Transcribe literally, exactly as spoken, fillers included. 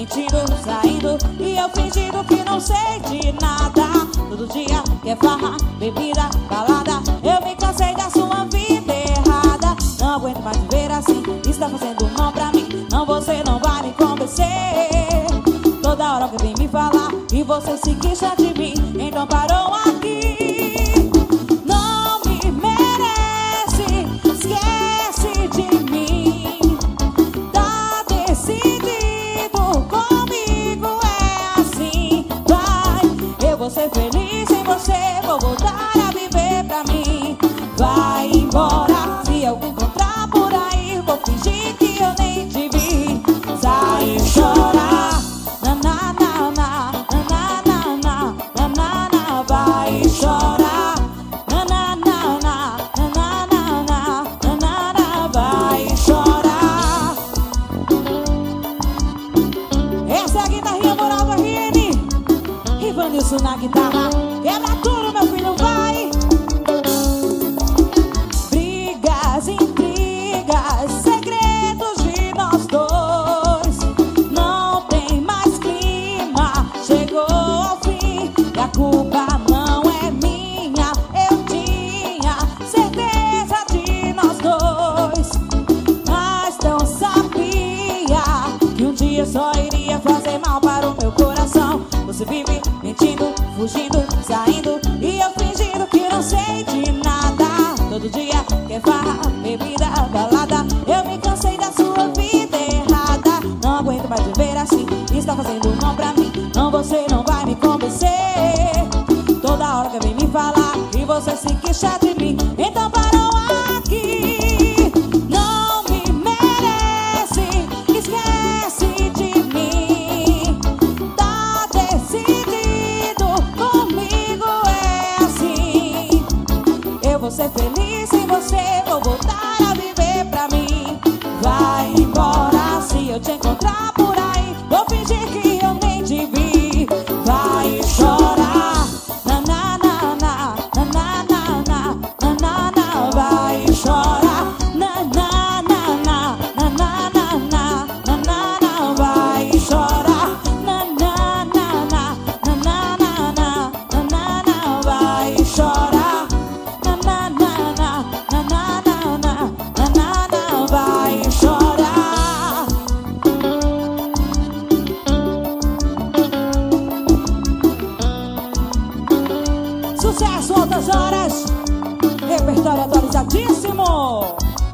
mentindo, saindo e eu fingindo que não sei de nada. Todo dia quer farra, bebida, balada. Eu me cansei da sua vida errada. Não aguento mais viver assim, está fazendo mal pra mim. Não, você não vai me convencer. Toda hora que vem me falar e você se queixa de mim, então parou aqui. Não me merece, esquece de mim. Tá decidido, comigo é assim. Vai, eu vou ser feliz sem você, vou voltar a viver pra mim. Vai embora, se eu encontrar por aí, vou fingir que eu nem te vi. Sai chorar. Isso na guitarra, quebra tudo, meu filho, vai. Brigas, intrigas, segredos de nós dois. Não tem mais clima, chegou ao fim. E a culpa não é minha, eu tinha certeza de nós dois. Mas não sabia que um dia só iria fazer mal para o meu coração. Você vive mentindo, fugindo, saindo e eu fingindo que não sei de nada. Todo dia quer farra, bebida, balada. Eu me cansei da sua vida errada. Não aguento mais viver assim, está fazendo mal pra mim. Não, você não vai me convencer. Toda hora que vem me falar e você se queixa de mim, então parou aqui. Não me merece, esquece de mim. Tá decidido, comigo é assim. Eu vou ser feliz sem você, vou voltar a viver pra mim. Vai embora, se eu te encontrar por aí, vou fingir que eu nem te vi. Vai chorar, na na na na, na na na na, na na, vai chorar, na na na na, na na na na, na na, vai chorar, na na na na, na na na na, na na, vai chorar, na na na na, na na na na, na na, vai chorar. Sucesso, altas horas, repertório atualizadíssimo.